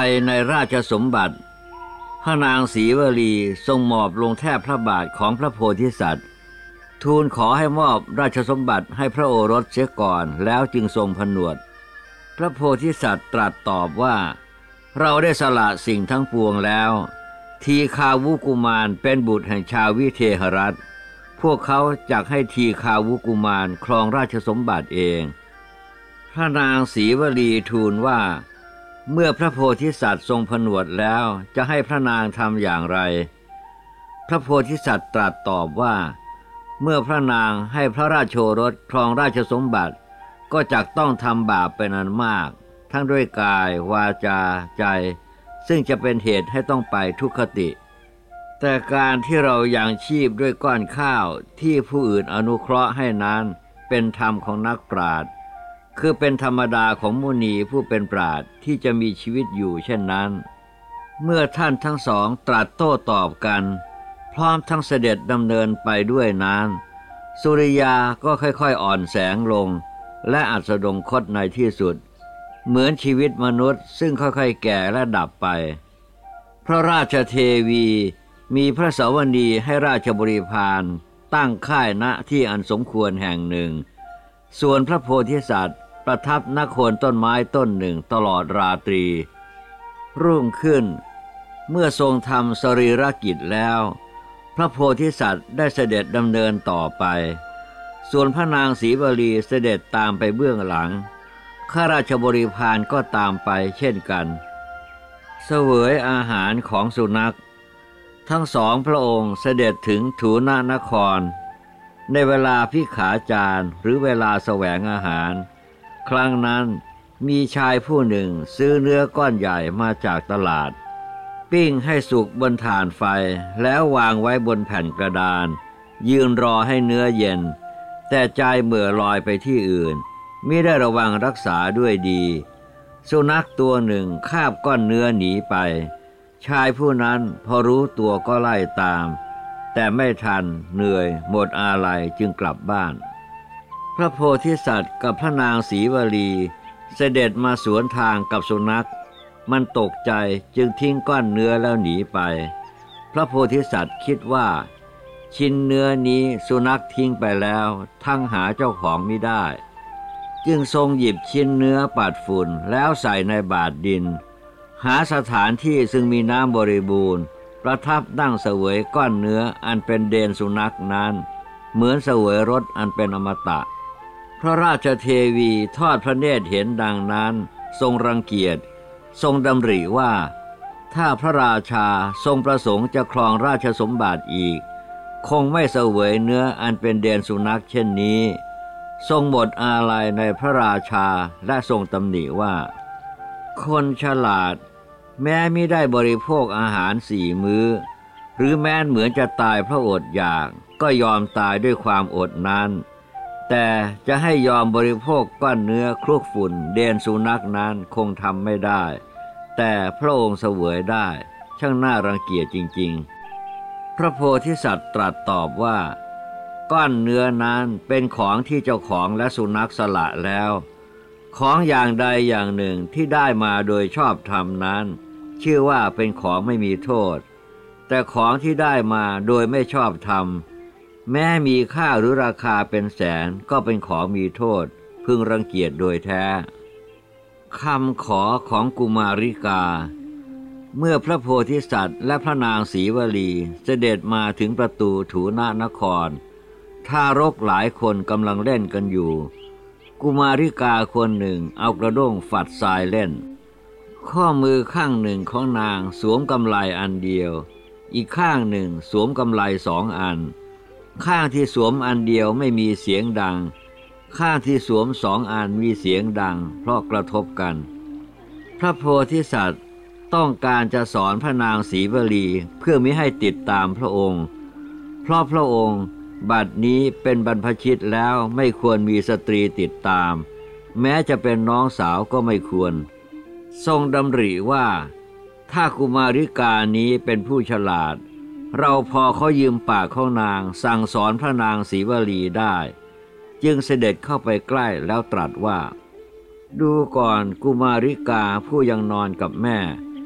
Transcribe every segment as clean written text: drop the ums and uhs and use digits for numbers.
ในราชสมบัติพระนางศรีวลีทรงหมอบลงแทบพระบาทของพระโพธิสัตว์ทูลขอให้มอบราชสมบัติให้พระโอรสเสียก่อนแล้วจึงทรงผนวดพระโพธิสัตว์ตรัสตอบว่าเราได้สละสิ่งทั้งปวงแล้วทีฆาวุกุมารเป็นบุตรแห่งชาววิเทหรัฐพวกเขาจักให้ทีฆาวุกุมารครองราชสมบัติเองพระนางศรีวลีทูลว่าเมื่อพระโพธิสัตว์ทรงผนวดแล้วจะให้พระนางทำอย่างไรพระโพธิสัตว์ตรัสตอบว่าเมื่อพระนางให้พระราชโอรสครองราชสมบัติก็จักต้องทำบาปเป็นอันมากทั้งด้วยกายวาจาใจซึ่งจะเป็นเหตุให้ต้องไปทุกขติแต่การที่เรายังชีพด้วยก้อนข้าวที่ผู้อื่นอนุเคราะห์ให้นั้นเป็นธรรมของนักปราชญ์คือเป็นธรรมดาของมุนีผู้เป็นปราชญ์ที่จะมีชีวิตอยู่เช่นนั้นเมื่อท่านทั้งสองตรัสโต้ตอบกันพร้อมทั้งเสด็จดำเนินไปด้วยนั้นสุริยาก็ค่อยๆอ่อนแสงลงและอัสดงคตในที่สุดเหมือนชีวิตมนุษย์ซึ่งค่อยๆแก่และดับไปพระราชเทวีมีพระสวนีให้ราชบริพารตั้งค่ายณที่อันสมควรแห่งหนึ่งส่วนพระโพธิสัตว์ประทับณโคนต้นไม้ต้นหนึ่งตลอดราตรีรุ่งขึ้นเมื่อทรงทำสรีรกิจแล้วพระโพธิสัตว์ได้เสด็จดำเนินต่อไปส่วนพระนางศรีวลีเสด็จตามไปเบื้องหลังข้าราชบริพารก็ตามไปเช่นกันเสวยอาหารของสุนัขทั้งสองพระองค์เสด็จถึงถูนานครในเวลาพิขาจารหรือเวลาแสวงอาหารครั้งนั้นมีชายผู้หนึ่งซื้อเนื้อก้อนใหญ่มาจากตลาดปิ้งให้สุกบนถ่านไฟแล้ววางไว้บนแผ่นกระดานยืนรอให้เนื้อเย็นแต่ใจเหม่อลอยไปที่อื่นมิได้ระวังรักษาด้วยดีสุนัขตัวหนึ่งคาบก้อนเนื้อหนีไปชายผู้นั้นพอรู้ตัวก็ไล่ตามแต่ไม่ทันเหนื่อยหมดอาลัยจึงกลับบ้านพระโพธิสัตว์กับพระนางศรีวลีเสด็จมาสวนทางกับสุนัขมันตกใจจึงทิ้งก้อนเนื้อแล้วหนีไปพระโพธิสัตว์คิดว่าชิ้นเนื้อนี้สุนัขทิ้งไปแล้วทั้งหาเจ้าของไม่ได้จึงทรงหยิบชิ้นเนื้อปัดฝุ่นแล้วใส่ในบาตรดินหาสถานที่ซึ่งมีน้ำบริบูรณ์ประทับนั่งเสวยก้อนเนื้ออันเป็นเดนสุนัขนั้นเหมือนเสวยรสอันเป็นอมตะพระราชเทวีทอดพระเนตรเห็นดังนั้นทรงรังเกียจทรงดำริว่าถ้าพระราชาทรงประสงค์จะครองราชสมบัติอีกคงไม่เสวยเนื้ออันเป็นเดนสุนัขเช่นนี้ทรงหมดอาลัยในพระราชาและทรงตำหนิว่าคนฉลาดแม้มิได้บริโภคอาหาร4 มื้อหรือแม้เหมือนจะตายเพราะอดอยากก็ยอมตายด้วยความอดนั้นแต่จะให้ยอมบริโภคก้อนเนื้อคลุกฝุ่นเดนสุนัขนั้นคงทำไม่ได้แต่พระองค์เสวยได้ช่างน่ารังเกียจจริงๆพระโพธิสัตว์ตรัสตอบว่าก้อนเนื้อนั้นเป็นของที่เจ้าของและสุนัขสละแล้วของอย่างใดอย่างหนึ่งที่ได้มาโดยชอบธรรมนั้นชื่อว่าเป็นของไม่มีโทษแต่ของที่ได้มาโดยไม่ชอบธรรมแม้มีค่าหรือราคาเป็นแสนก็เป็นของมีโทษพึงรังเกียจโดยแท้คำขอของกุมาริกาเมื่อพระโพธิสัตว์และพระนางศรีวลีเสด็จมาถึงประตูถูนานครทารกหลายคนกำลังเล่นกันอยู่กุมาริกาคนหนึ่งเอากระด้งฝัดทรายเล่นข้อมือข้างหนึ่งของนางสวมกำไลอันเดียวอีกข้างหนึ่งสวมกำไล2 อันข้างที่สวมอันเดียวไม่มีเสียงดังข้างที่สวม2 อันมีเสียงดังเพราะกระทบกันพระโพธิสัตว์ต้องการจะสอนพระนางศรีวลีเพื่อมิให้ติดตามพระองค์เพราะพระองค์บัดนี้เป็นบรรพชิตแล้วไม่ควรมีสตรีติดตามแม้จะเป็นน้องสาวก็ไม่ควรทรงดำริว่าถ้ากุมาริกานี้เป็นผู้ฉลาดเราพอเขายืมปากของนางสั่งสอนพระนางศรีวลีได้จึงเสด็จเข้าไปใกล้แล้วตรัสว่าดูก่อนกุมาริกาผู้ยังนอนกับแม่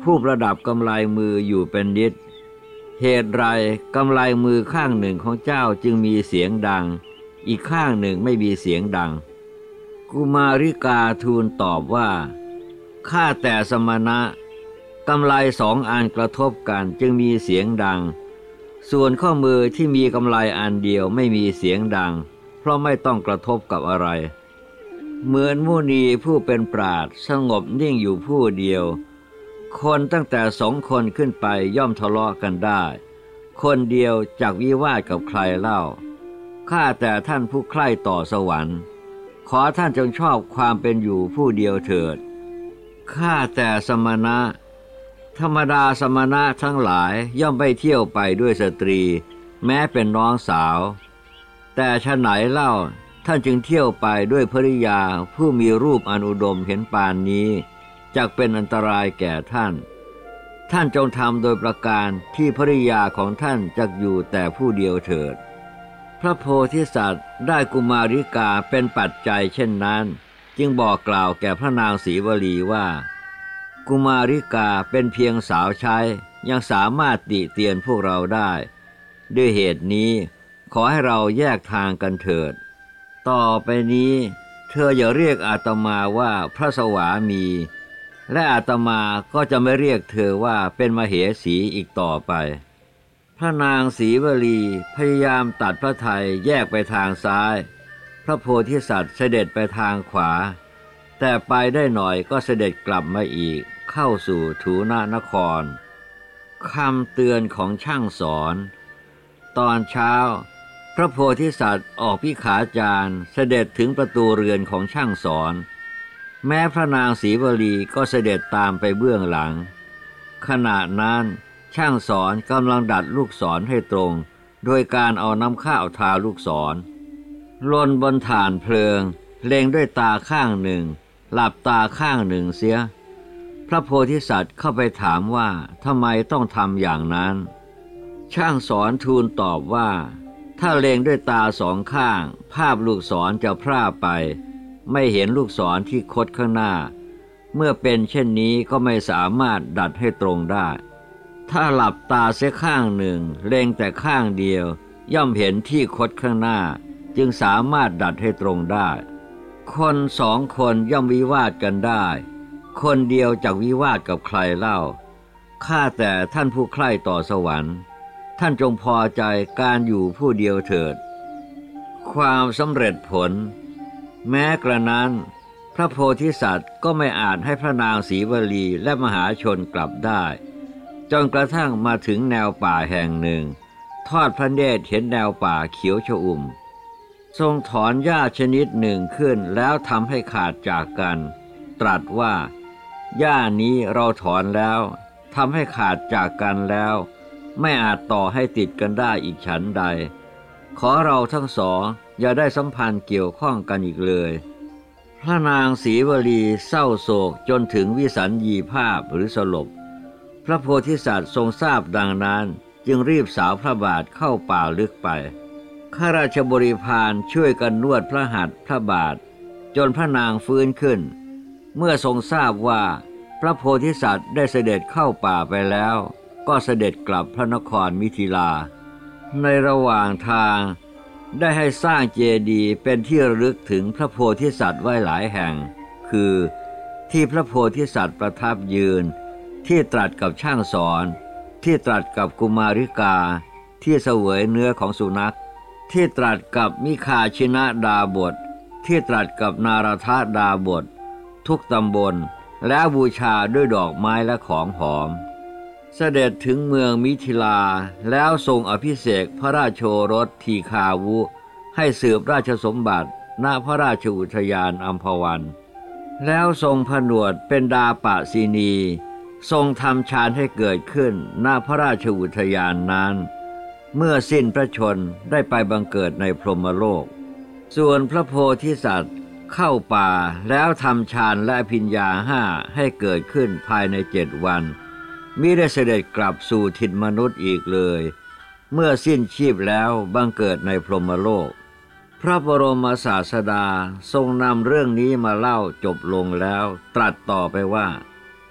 ผู้ประดับกำไลมืออยู่เป็นนิดเหตุไรกำไลมือข้างหนึ่งของเจ้าจึงมีเสียงดังอีกข้างหนึ่งไม่มีเสียงดังกุมาริกาทูลตอบว่าข้าแต่สมณะกำไลสองอันกระทบกันจึงมีเสียงดังส่วนข้อมือที่มีกำไลอันเดียวไม่มีเสียงดังเพราะไม่ต้องกระทบกับอะไรเหมือนมุนีผู้เป็นปราชญ์สงบนิ่งอยู่ผู้เดียวคนตั้งแต่2 คนขึ้นไปย่อมทะเลาะกันได้คนเดียวจักวิวาทกับใครเล่าข้าแต่ท่านผู้ใคร่ต่อสวรรค์ขอท่านจงชอบความเป็นอยู่ผู้เดียวเถิดข้าแต่สมณะธรรมดาสมณะทั้งหลายย่อมไปเที่ยวไปด้วยสตรีแม้เป็นน้องสาวแต่ฉะไหนเล่าท่านจึงเที่ยวไปด้วยภริยาผู้มีรูปอันอุดมเห็นปานนี้จักเป็นอันตรายแก่ท่านท่านจงทำโดยประการที่ภริยาของท่านจักอยู่แต่ผู้เดียวเถิดพระโพธิสัตว์ได้กุมาริกาเป็นปัจจัยเช่นนั้นจึงบอกกล่าวแก่พระนางศรีวลีว่ากุมาริกาเป็นเพียงสาวใช้ยังสามารถติเตียนพวกเราได้ด้วยเหตุนี้ขอให้เราแยกทางกันเถิดต่อไปนี้เธออย่าเรียกอาตมาว่าพระสวามีและอาตมาก็จะไม่เรียกเธอว่าเป็นมเหสีอีกต่อไปพระนางศรีวลีพยายามตัดพระทัยแยกไปทางซ้ายพระโพธิสัตว์เสด็จไปทางขวาแต่ไปได้หน่อยก็เสด็จกลับมาอีกเข้าสู่ถูนานครคำเตือนของช่างสอนตอนเช้าพระโพธิสัตว์ออกพิขาจารเสด็จถึงประตูเรือนของช่างสอนแม้พระนางศรีวลีก็เสด็จตามไปเบื้องหลังขณะนั้นช่างสอนกำลังดัดลูกศรให้ตรงโดยการเอาน้ำข้าวทาลูกศรลนบนถ่านเพลิงเล็งด้วยตาข้างหนึ่งหลับตาข้างหนึ่งเสียพระโพธิสัตว์เข้าไปถามว่าทำไมต้องทำอย่างนั้นช่างสอนทูลตอบว่าถ้าเล็งด้วยตา2 ข้างภาพลูกศรจะพร่าไปไม่เห็นลูกศรที่คดข้างหน้าเมื่อเป็นเช่นนี้ก็ไม่สามารถดัดให้ตรงได้ถ้าหลับตาเสียข้างหนึ่งเล็งแต่ข้างเดียวย่อมเห็นที่คดข้างหน้าจึงสามารถดัดให้ตรงได้คน2 คนย่อมวิวาทกันได้คนเดียวจักวิวาทกับใครเล่าข้าแต่ท่านผู้ใคร่ต่อสวรรค์ท่านจงพอใจการอยู่ผู้เดียวเถิดความสำเร็จผลแม้กระนั้นพระโพธิสัตว์ก็ไม่อาจให้พระนางศรีวลีและมหาชนกลับได้จนกระทั่งมาถึงแนวป่าแห่งหนึ่งทอดพระเนตรเห็นแนวป่าเขียวชอุ่มทรงถอนหญ้าชนิดหนึ่งขึ้นแล้วทำให้ขาดจากกันตรัสว่าหญ้านี้เราถอนแล้วทำให้ขาดจากกันแล้วไม่อาจต่อให้ติดกันได้อีกฉันใดขอเราทั้งสองอย่าได้สัมพันธ์เกี่ยวข้องกันอีกเลยพระนางศรีวลีเศร้าโศกจนถึงวิสัญญีภาพหรือสลบพระโพธิสัตว์ทรงทราบดังนั้นจึงรีบสาวพระบาทเข้าป่าลึกไปข้าราชบริพารช่วยกันนวดพระหัตถ์พระบาทจนพระนางฟื้นขึ้นเมื่อทรงทราบว่าพระโพธิสัตว์ได้เสด็จเข้าป่าไปแล้วก็เสด็จกลับพระนครมิถิลาในระหว่างทางได้ให้สร้างเจดีย์เป็นที่ระลึกถึงพระโพธิสัตว์ไว้หลายแห่งคือที่พระโพธิสัตว์ประทับยืนที่ตรัสกับช่างสอนที่ตรัสกับกุมาริกาที่เสวยเนื้อของสุนัขที่ตรัสกับมิคาชินะดาบทที่ตรัสกับนารทดาบททุกตำบลและบูชาด้วยดอกไม้และของหอมเสด็จถึงเมืองมิถิลาแล้วทรงอภิเษกพระราชโอรสทีฆาวุให้สืบราชสมบัติณพระราชอุทยานอัมพวันแล้วทรงผนวดเป็นดาปสินีทรงทำฌานให้เกิดขึ้นณพระราชอุทยานนั้นเมื่อสิ้นพระชนม์ได้ไปบังเกิดในพรหมโลกส่วนพระโพธิสัตว์เข้าป่าแล้วทำฌานและอภิญญา5ให้เกิดขึ้นภายใน7 วันมิได้เสด็จกลับสู่ถิ่นมนุษย์อีกเลยเมื่อสิ้นชีพแล้วบังเกิดในพรหมโลกพระบรมศาสดาทรงนำเรื่องนี้มาเล่าจบลงแล้วตรัสต่อไปว่า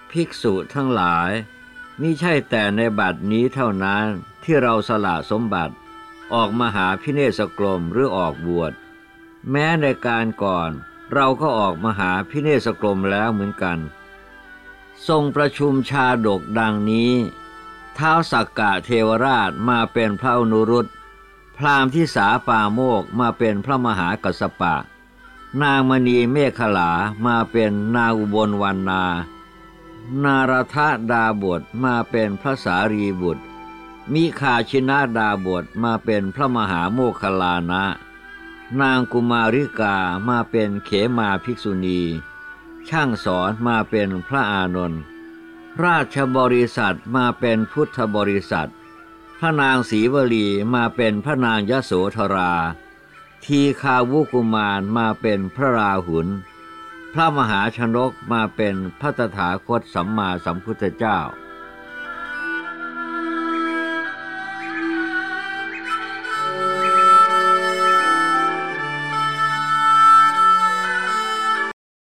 ภิกษุทั้งหลายมิใช่แต่ในบัดนี้เท่านั้นที่เราสละสมบัติออกมหาพิเนศกรมหรือออกบวชแม้ในการก่อนเราก็ออกมหาพิเนศกรมแล้วเหมือนกันทรงประชุมชาดกดังนี้ท้าวสักกะเทวราชมาเป็นพระอนุรุตพราหมณ์ที่สาปาโมกมาเป็นพระมหากัสสปะนางมณีเมขลามาเป็นนางอุบลวรรณานารทดาบทมาเป็นพระสารีบุตรมิคาชินาดาบทมาเป็นพระมหาโมคคัลลานะนางกุมาริกามาเป็นเขมาภิกษุณีช่างสอนมาเป็นพระอานนท์ราชบริษัทมาเป็นพุทธบริษัทพระนางศรีวลีมาเป็นพระนางยโสธราทีฆาวุกุมารมาเป็นพระราหุลพระมหาชนกมาเป็นพระตถาคตสัมมาสัมพุทธเจ้า